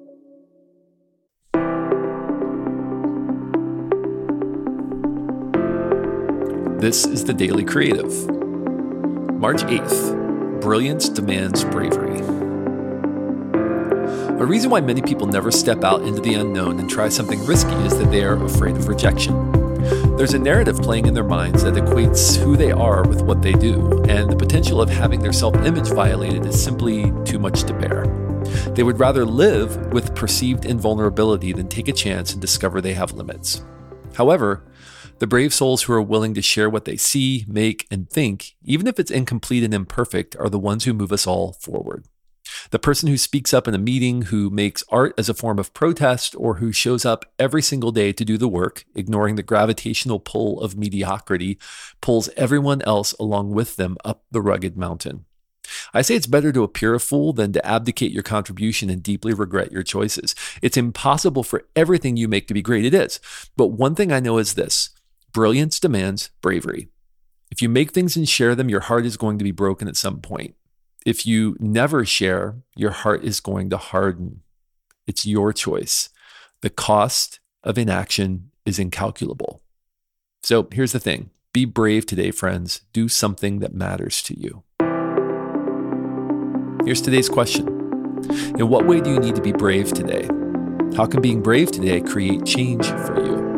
This is the Daily Creative. March 8th, brilliance demands bravery. A reason why many people never step out into the unknown and try something risky is that they are afraid of rejection. There's a narrative playing in their minds that equates who they are with what they do, and the potential of having their self-image violated is simply too much to bear. They would rather live with perceived invulnerability than take a chance and discover they have limits. However, the brave souls who are willing to share what they see, make, and think, even if it's incomplete and imperfect, are the ones who move us all forward. The person who speaks up in a meeting, who makes art as a form of protest, or who shows up every single day to do the work, ignoring the gravitational pull of mediocrity, pulls everyone else along with them up the rugged mountain. I say it's better to appear a fool than to abdicate your contribution and deeply regret your choices. It's impossible for everything you make to be great. It is. But one thing I know is this: brilliance demands bravery. If you make things and share them, your heart is going to be broken at some point. If you never share, your heart is going to harden. It's your choice. The cost of inaction is incalculable. So here's the thing. Be brave today, friends. Do something that matters to you. Here's today's question. In what way do you need to be brave today? How can being brave today create change for you?